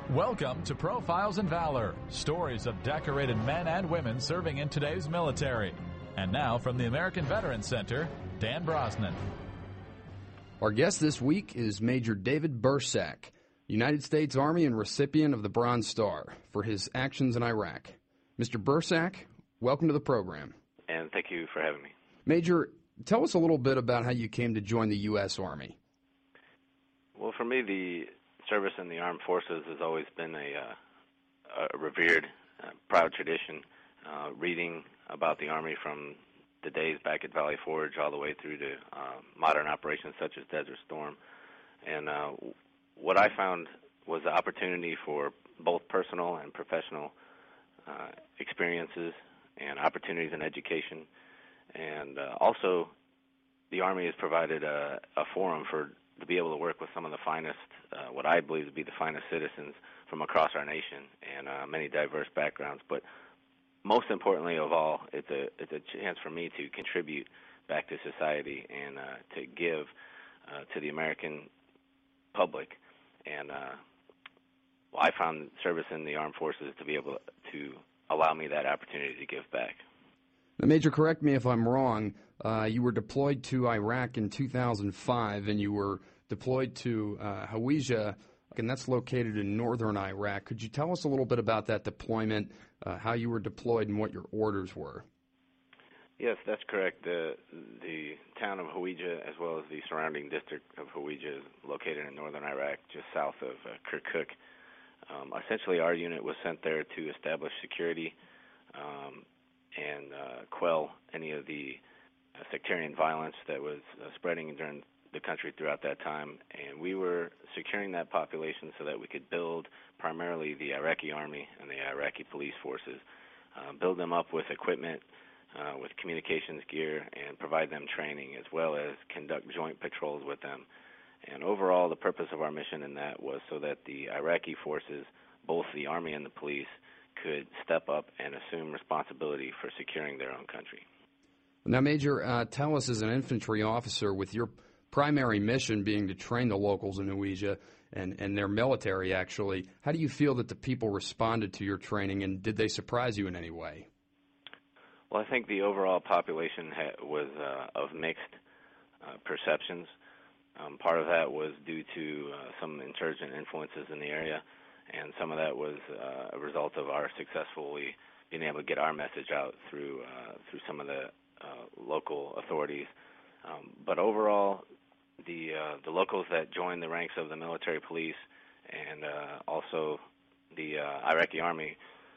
Welcome to Profiles in Valor, stories of decorated men and women serving in today's military. And now from the American Veterans Center, Dan Brosnan. Our guest this week is Major David Bursack, United States Army and recipient of the Bronze Star for his actions in Iraq. Mr. Bursack, welcome to the program. And thank you for having me. Major, tell us a little bit about how you came to join the U.S. Army. Well, for me, the service in the armed forces has always been a revered, proud tradition. Reading about the Army from the days back at Valley Forge all the way through to modern operations such as Desert Storm. And what I found was the opportunity for both personal and professional experiences and opportunities in education. And also, the Army has provided a forum to be able to work with some of the finest, what I believe to be the finest citizens from across our nation and many diverse backgrounds. But most importantly of all, it's a chance for me to contribute back to society and to give to the American public. And I found service in the armed forces to be able to allow me that opportunity to give back. Now, Major, correct me if I'm wrong. You were deployed to Iraq in 2005, and you were deployed to Hawija, and that's located in northern Iraq. Could you tell us a little bit about that deployment, how you were deployed, and what your orders were? Yes, that's correct. The town of Hawija, as well as the surrounding district of Hawija, is located in northern Iraq, just south of Kirkuk. Essentially, our unit was sent there to establish security and quell any of the sectarian violence that was spreading during the country throughout that time. And we were securing that population so that we could build primarily the Iraqi Army and the Iraqi police forces, build them up with equipment, with communications gear, and provide them training, as well as conduct joint patrols with them. And overall, the purpose of our mission in that was so that the Iraqi forces, both the Army and the police, could step up and assume responsibility for securing their own country. Now, Major, tell us, as an infantry officer, with your primary mission being to train the locals in Hawija and their military, actually, how do you feel that the people responded to your training, and did they surprise you in any way? Well, I think the overall population was of mixed perceptions. Part of that was due to some insurgent influences in the area, and some of that was a result of our successfully being able to get our message out through some of the local authorities. But overall, the locals that joined the ranks of the military police and also the Iraqi Army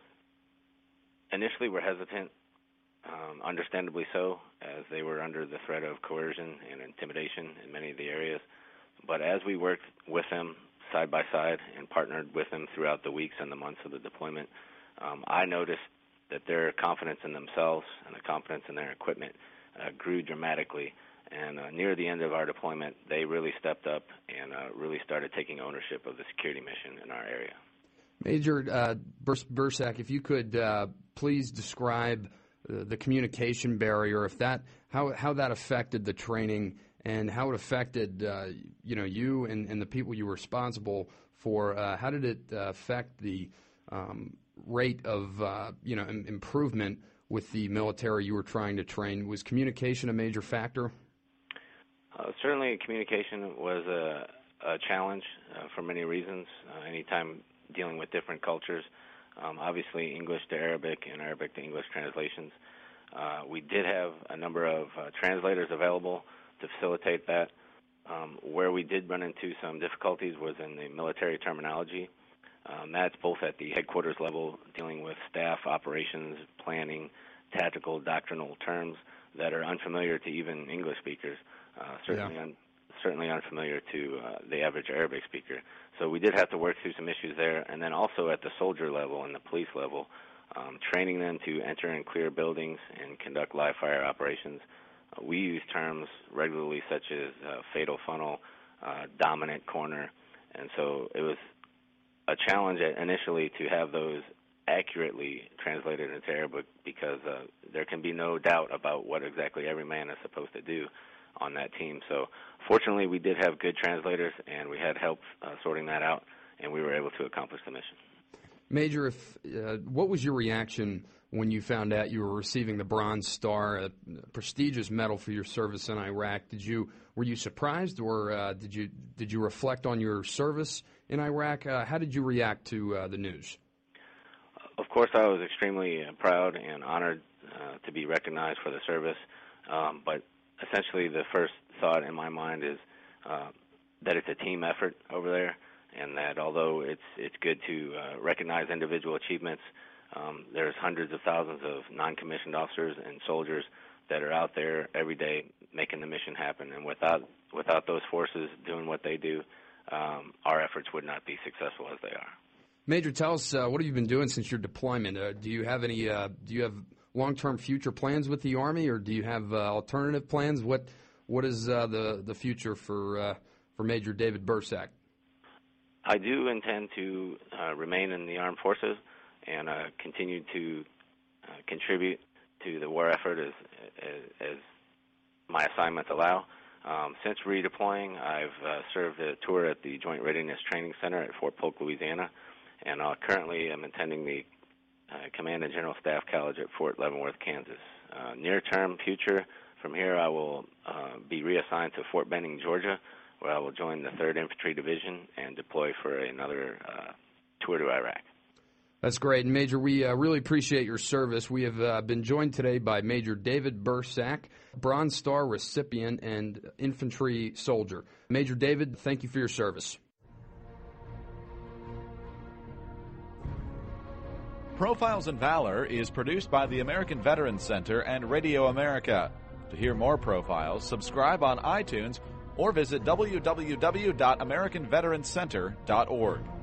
initially were hesitant, understandably so, as they were under the threat of coercion and intimidation in many of the areas. But as we worked with them side by side and partnered with them throughout the weeks and the months of the deployment, I noticed that their confidence in themselves and the confidence in their equipment grew dramatically. And near the end of our deployment, they really stepped up and really started taking ownership of the security mission in our area. Major Bursack, if you could please describe the communication barrier, how that affected the training and how it affected you and the people you were responsible for. How did it affect the rate of improvement with the military you were trying to train? Was communication a major factor? Certainly, communication was a challenge for many reasons. Anytime dealing with different cultures, obviously English to Arabic and Arabic to English translations. We did have a number of translators available to facilitate that. Where we did run into some difficulties was in the military terminology. That's both at the headquarters level, dealing with staff, operations, planning, tactical, doctrinal terms that are unfamiliar to even English speakers, certainly unfamiliar to the average Arabic speaker. So we did have to work through some issues there. And then also at the soldier level and the police level, training them to enter and clear buildings and conduct live fire operations. We use terms regularly such as fatal funnel, dominant corner, and so it was a challenge initially to have those accurately translated into Arabic because there can be no doubt about what exactly every man is supposed to do on that team. So fortunately we did have good translators and we had help sorting that out, and we were able to accomplish the mission. Major, what was your reaction when you found out you were receiving the Bronze Star, a prestigious medal for your service in Iraq? Were you surprised, or did you reflect on your service in Iraq? How did you react to the news? Of course, I was extremely proud and honored to be recognized for the service. But essentially, the first thought in my mind is that it's a team effort over there, and that although it's good to recognize individual achievements, there's hundreds of thousands of non-commissioned officers and soldiers that are out there every day making the mission happen. And without those forces doing what they do, our efforts would not be successful as they are. Major, tell us what have you been doing since your deployment? Do you have long-term future plans with the Army, or do you have alternative plans? What is the future for Major David Bursak? I do intend to remain in the armed forces and continue to contribute to the war effort as my assignments allow. Since redeploying, I've served a tour at the Joint Readiness Training Center at Fort Polk, Louisiana, and currently I'm attending the Command and General Staff College at Fort Leavenworth, Kansas. Near-term future, from here I will be reassigned to Fort Benning, Georgia, where I will join the 3rd Infantry Division and deploy for another tour to Iraq. That's great. And Major, we really appreciate your service. We have been joined today by Major David Bursak, Bronze Star recipient and infantry soldier. Major David, thank you for your service. Profiles in Valor is produced by the American Veterans Center and Radio America. To hear more profiles, subscribe on iTunes or visit www.americanveteranscenter.org.